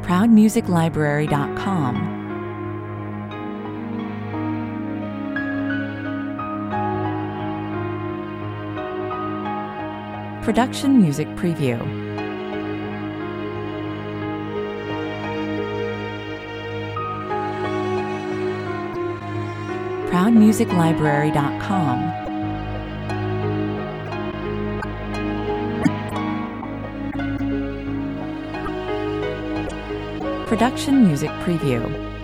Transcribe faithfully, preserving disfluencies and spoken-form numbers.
proud music library dot com. Production Music Preview. proud music library dot com. Production Music Preview.